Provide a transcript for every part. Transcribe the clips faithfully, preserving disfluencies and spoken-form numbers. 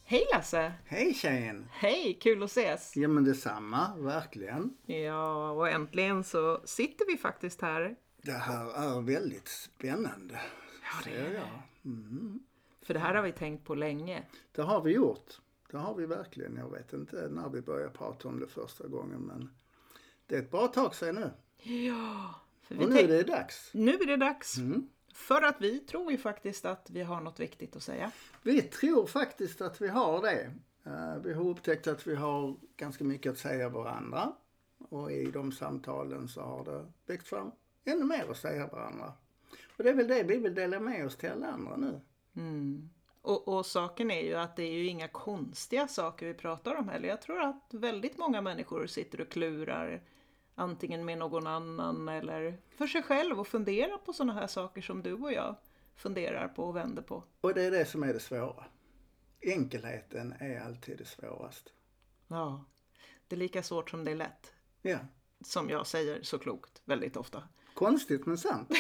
Hej Lasse! Hej tjejen! Hej, kul att ses! Ja men detsamma, verkligen. Ja, och äntligen så sitter vi faktiskt här. Det här är väldigt spännande. Ja, det är är mm. För det här har vi tänkt på länge. Det har vi gjort. Det har vi verkligen. Jag vet inte när vi började prata om det första gången, men det är ett bra tag sedan nu. Ja, för vi och nu tänk... är det dags. Nu är det dags. Mm. För att vi tror ju faktiskt att vi har något viktigt att säga. Vi tror faktiskt att vi har det. Uh, vi har upptäckt att vi har ganska mycket att säga varandra. Och i de samtalen så har det växt fram ännu mer att säga varandra. Och det är väl det vi vill dela med oss till alla andra nu. Mm. Och, och saken är ju att det är ju inga konstiga saker vi pratar om heller. Jag tror att väldigt många människor sitter och klurar antingen med någon annan eller för sig själv och funderar på sådana här saker som du och jag funderar på och vänder på. Och det är det som är det svåra. Enkelheten är alltid det svårast. Ja, det är lika svårt som det är lätt. Ja. Som jag säger så klokt väldigt ofta. Konstigt men sant.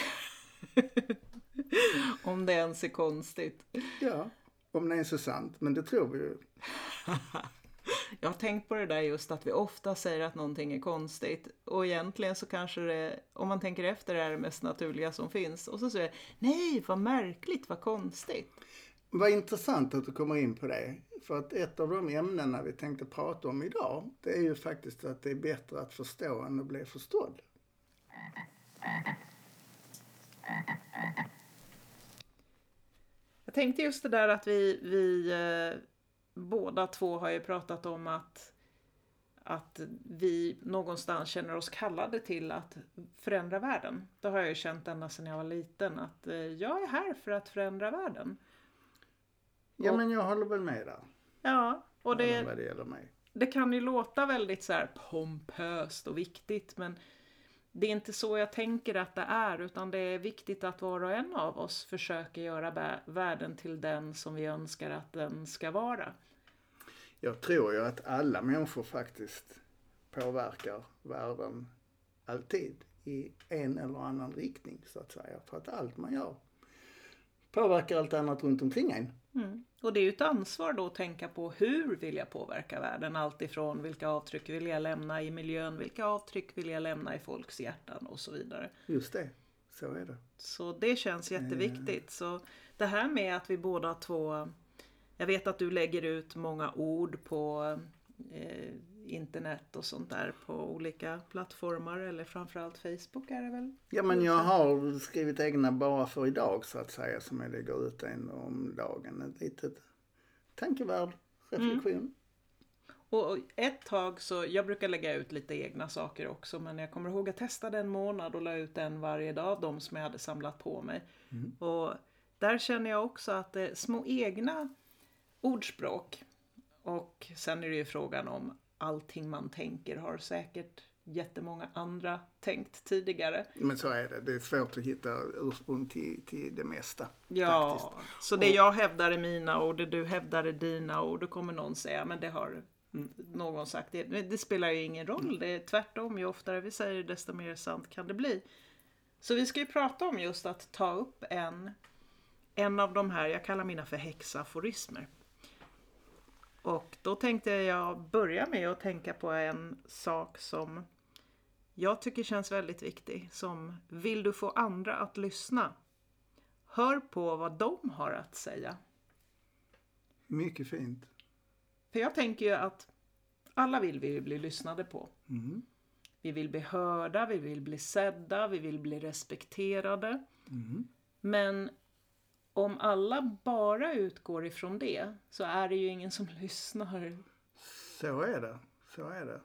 Om det ens är konstigt. Ja, om det är så sant. Men det tror vi ju. Jag har tänkt på det där just att vi ofta säger att någonting är konstigt. Och egentligen så kanske det, om man tänker efter, är det mest naturliga som finns. Och så säger jag, nej vad märkligt, vad konstigt. Vad intressant att du kommer in på det. För att ett av de ämnena vi tänkte prata om idag, det är ju faktiskt att det är bättre att förstå än att bli förstådd. Jag tänkte just det där att vi, vi eh, båda två har ju pratat om att, att vi någonstans känner oss kallade till att förändra världen. Det har jag ju känt ända sedan jag var liten, att eh, jag är här för att förändra världen. Ja, och, men jag håller väl med där. Ja, och det, vad det gäller mig. Det kan ju låta väldigt så här pompöst och viktigt, men det är inte så jag tänker att det är, utan det är viktigt att var och en av oss försöker göra bä- världen till den som vi önskar att den ska vara. Jag tror ju att alla människor faktiskt påverkar världen alltid i en eller annan riktning så att säga. För att allt man gör påverkar allt annat runt omkring en. Mm. Och det är ju ett ansvar då att tänka på hur vill jag påverka världen. Allt ifrån vilka avtryck vill jag lämna i miljön, vilka avtryck vill jag lämna i folks hjärtan och så vidare. Just det, så är det. Så det känns jätteviktigt. Så det här med att vi båda två, jag vet att du lägger ut många ord på eh, internet och sånt där på olika plattformar, eller framförallt Facebook är det väl? Ja, men jag har skrivit egna bara för idag så att säga, som jag lägger ut en om dagen. Ett litet tankevärd reflektion. Mm. Och ett tag så, jag brukar lägga ut lite egna saker också, men jag kommer ihåg att jag testade en månad och la ut en varje dag av de som jag hade samlat på mig. Mm. Och där känner jag också att det är små egna ordspråk. Och sen är det ju frågan om allting man tänker har säkert jättemånga andra tänkt tidigare. Men så är det. Det är svårt att hitta ursprung till, till det mesta. Ja, faktiskt. Så det jag hävdar är mina ord, det du hävdar är dina ord. Då kommer någon säga, men det har mm. någon sagt. Det, det spelar ju ingen roll. Det är tvärtom. Ju oftare vi säger det, desto mer sant kan det bli. Så vi ska ju prata om just att ta upp en, en av de här, jag kallar mina för hexaforismer. Och då tänkte jag börja med att tänka på en sak som jag tycker känns väldigt viktig. Som, vill du få andra att lyssna? Hör på vad de har att säga. Mycket fint. För jag tänker ju att alla vill vi bli lyssnade på. Mm. Vi vill bli hörda, vi vill bli sedda, vi vill bli respekterade. Mm. Men om alla bara utgår ifrån det, så är det ju ingen som lyssnar. Så är det, så är det.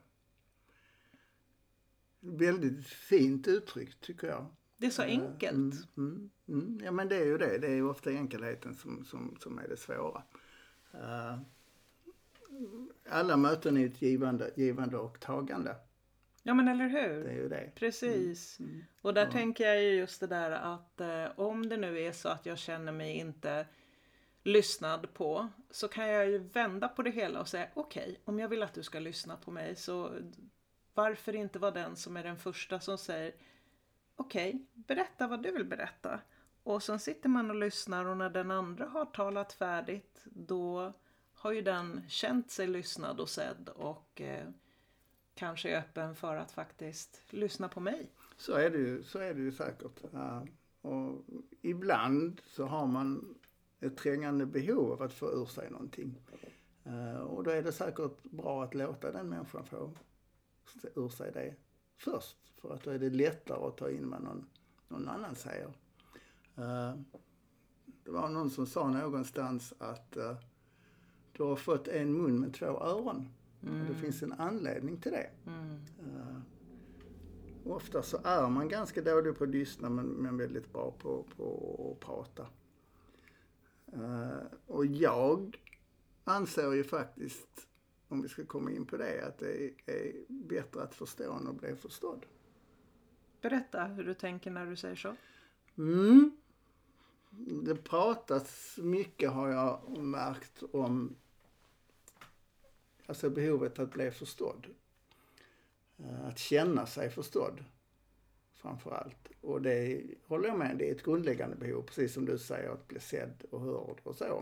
Väldigt fint uttryck tycker jag. Det är så enkelt. Mm, mm, mm. Ja, men det är ju det. Det är ju ofta enkelheten som, som, som är det svåra. Uh, alla möten är ett givande, givande och tagande. Ja, men eller hur? Det är ju det. Precis. Mm. Mm. Och där ja. tänker jag ju just det där att eh, om det nu är så att jag känner mig inte lyssnad på, så kan jag ju vända på det hela och säga okej, okay, om jag vill att du ska lyssna på mig, så varför inte vara den som är den första som säger okej, okay, berätta vad du vill berätta. Och sen sitter man och lyssnar, och när den andra har talat färdigt, då har ju den känt sig lyssnad och sedd och eh, kanske är öppen för att faktiskt lyssna på mig. Så är det ju, så är det ju säkert. Uh, och ibland så har man ett trängande behov av att få ur sig någonting. Uh, och då är det säkert bra att låta den människan få ur sig det först. För att då är det lättare att ta in vad någon, någon annan säger. Uh, det var någon som sa någonstans att uh, du har fått en mun med två öron. Mm. Och det finns en anledning till det. Mm. Uh, ofta så är man ganska dålig på att lyssna men, men väldigt bra på, på att prata. Uh, och jag anser ju faktiskt, om vi ska komma in på det, att det är bättre att förstå än att bli förstådd. Berätta hur du tänker när du säger så. Mm. Det pratas mycket, har jag märkt, om alltså behovet att bli förstådd. Att känna sig förstådd framför allt. Och det håller jag med, det är ett grundläggande behov, precis som du säger, att bli sedd och hörd och så.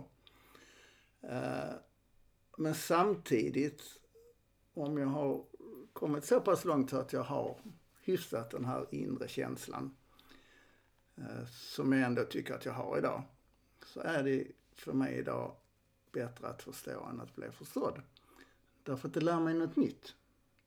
Men samtidigt, om jag har kommit så pass långt så att jag har hyfsat den här inre känslan som jag ändå tycker att jag har idag, så är det för mig idag bättre att förstå än att bli förstådd. Därför att det lär mig något nytt.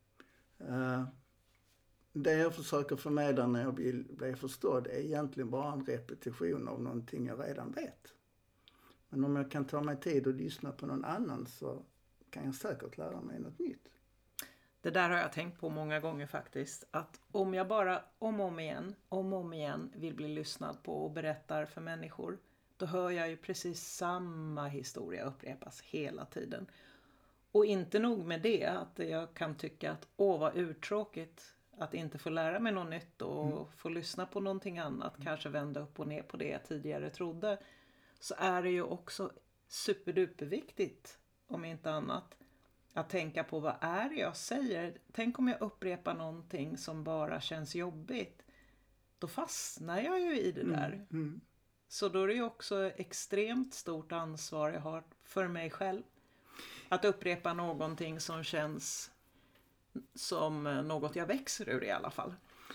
Det jag försöker förmedla när jag vill bli förstådd är egentligen bara en repetition av någonting jag redan vet. Men om jag kan ta mig tid och lyssna på någon annan så kan jag säkert lära mig något nytt. Det där har jag tänkt på många gånger faktiskt. Att om jag bara om och om igen, om och om igen vill bli lyssnad på och berättar för människor, då hör jag ju precis samma historia upprepas hela tiden. Och inte nog med det, att jag kan tycka att åh vad uttråkigt att inte få lära mig något nytt och mm. få lyssna på någonting annat, mm. kanske vända upp och ner på det jag tidigare trodde. Så är det ju också superduperviktigt, om inte annat, att tänka på vad är det jag säger. Tänk om jag upprepar någonting som bara känns jobbigt. Då fastnar jag ju i det där. Mm. Mm. Så då är det ju också extremt stort ansvar jag har för mig själv. Att upprepa någonting som känns som något jag växer ur i alla fall.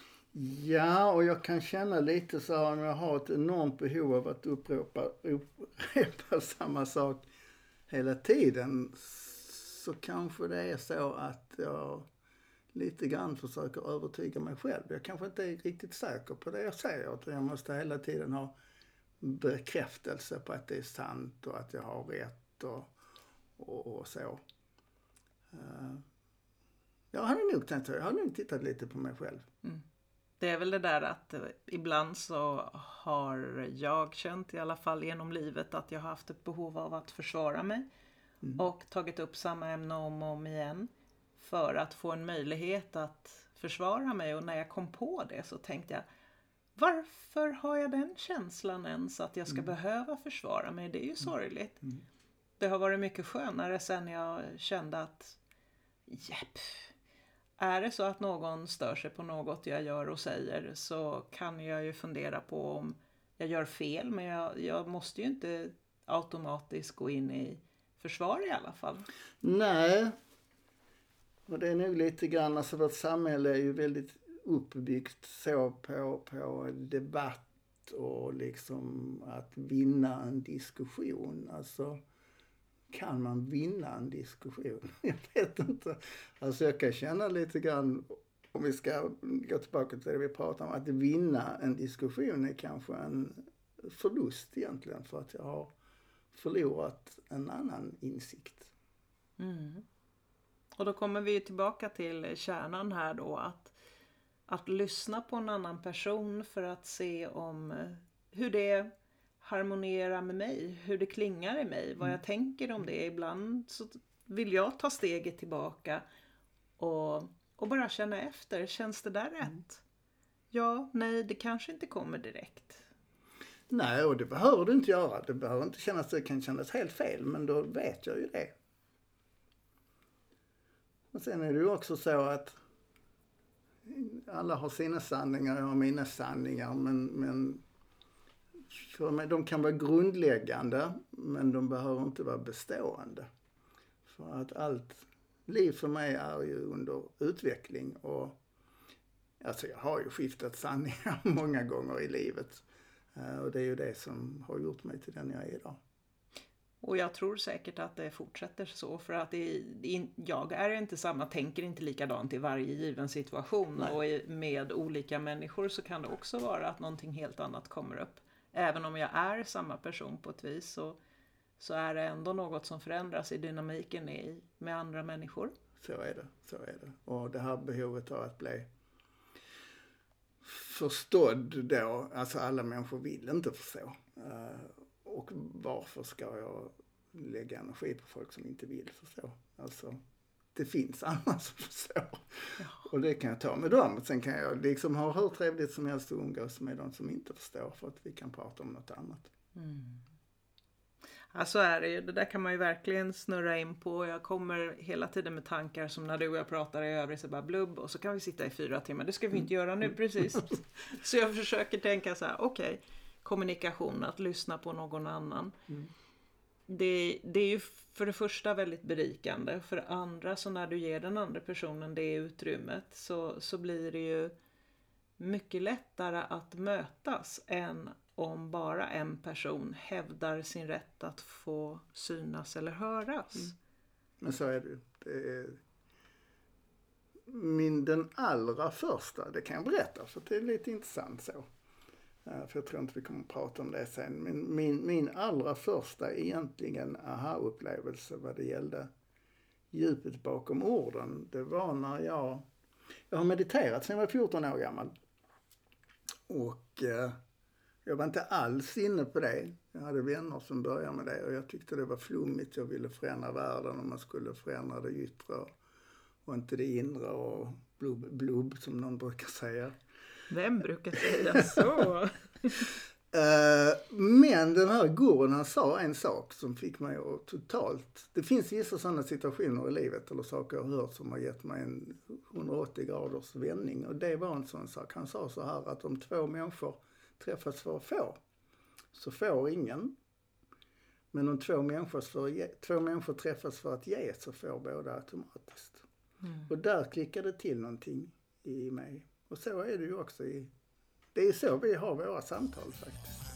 Ja, och jag kan känna lite så här, om jag har ett enormt behov av att upprepa, upprepa samma sak hela tiden, så kanske det är så att jag lite grann försöker övertyga mig själv. Jag kanske inte är riktigt säker på det jag säger, utan jag måste hela tiden ha bekräftelse på att det är sant och att jag har rätt och, och, och så. Uh, jag hade nog tänkt, jag hade nog tittat lite på mig själv. Mm. Det är väl det där att ibland så har jag känt i alla fall genom livet att jag har haft ett behov av att försvara mig. Mm. Och tagit upp samma ämne om och om igen för att få en möjlighet att försvara mig. Och när jag kom på det så tänkte jag, varför har jag den känslan ens att jag ska mm. behöva försvara mig? Det är ju sorgligt. Mm. Det har varit mycket skönare sen jag kände att jepp, är det så att någon stör sig på något jag gör och säger, så kan jag ju fundera på om jag gör fel. Men jag, jag måste ju inte automatiskt gå in i försvar i alla fall. Nej. Och det är nog lite grann, alltså vårt samhälle är ju väldigt uppbyggt så på, på debatt och liksom att vinna en diskussion. Alltså, kan man vinna en diskussion? Jag vet inte. Alltså jag kan känna lite grann, om vi ska gå tillbaka till det vi pratar om, att vinna en diskussion är kanske en förlust egentligen, för att jag har förlorat en annan insikt. Mm. Och då kommer vi tillbaka till kärnan här då, att, att lyssna på en annan person för att se om hur det harmonerar med mig, hur det klingar i mig, vad jag tänker om det. Ibland så vill jag ta steget tillbaka och, och bara känna efter, känns det där rätt? Mm. Ja, nej, det kanske inte kommer direkt. Nej, och det behöver du inte göra. Det behöver inte kännas, det kan kännas helt fel, men då vet jag ju det. Och sen är det ju också så att alla har sina sanningar, jag har mina sanningar, men, men för mig, de kan vara grundläggande, men de behöver inte vara bestående. För att allt liv för mig är ju under utveckling och alltså jag har ju skiftat sanningar många gånger i livet. Uh, och det är ju det som har gjort mig till den jag är idag. Och jag tror säkert att det fortsätter så, för att det, det, jag är inte samma, tänker inte likadant i varje given situation. Nej. Och i, med olika människor så kan det också vara att någonting helt annat kommer upp. Även om jag är samma person på ett vis så, så är det ändå något som förändras i dynamiken i, med andra människor. Så är det, så är det. Och det här behovet av att bli förstådd då, alltså alla människor vill inte förstå. Uh, och varför ska jag lägga energi på folk som inte vill förstå? Alltså, det finns andra som förstår. Ja. Och det kan jag ta med dem. Sen kan jag liksom ha hur trevligt som helst att umgås med de som inte förstår för att vi kan prata om något annat. Mm. Ja, så är det ju. Det där kan man ju verkligen snurra in på. Jag kommer hela tiden med tankar som när du och jag pratar i övrigt så bara blubb och så kan vi sitta i fyra timmar. Det ska vi inte göra nu precis. Så jag försöker tänka så här, okej, okay, kommunikation, att lyssna på någon annan. Mm. Det, det är ju för det första väldigt berikande. För det andra, så när du ger den andra personen det utrymmet så, så blir det ju mycket lättare att mötas än om bara en person hävdar sin rätt att få synas eller höras. Mm. Men så är det. Det är min, den allra första, det kan jag berätta för det är lite intressant så. För jag tror inte vi kommer att prata om det sen. Men min, min allra första egentligen aha-upplevelse vad det gällde djupet bakom orden. Det var när jag, jag har mediterat sedan jag var fjorton år gammal. Och eh, jag var inte alls inne på det. Jag hade vänner som började med det och jag tyckte det var flummigt. Jag ville förändra världen och man skulle förändra det yttre och, och inte det inre och blubb, blubb som någon brukar säga. Vem brukar säga så? uh, men den här gurun, han sa en sak som fick mig att totalt... Det finns vissa sådana situationer i livet eller saker jag har hört som har gett mig en hundraåttio graders vändning. Och det var en sån sak. Han sa så här att om två människor träffas för att få så får ingen. Men om två människor, för ge, två människor träffas för att ge så får båda automatiskt. Mm. Och där klickade till någonting i mig. Och så är det ju också i... Det är så vi har våra samtal faktiskt.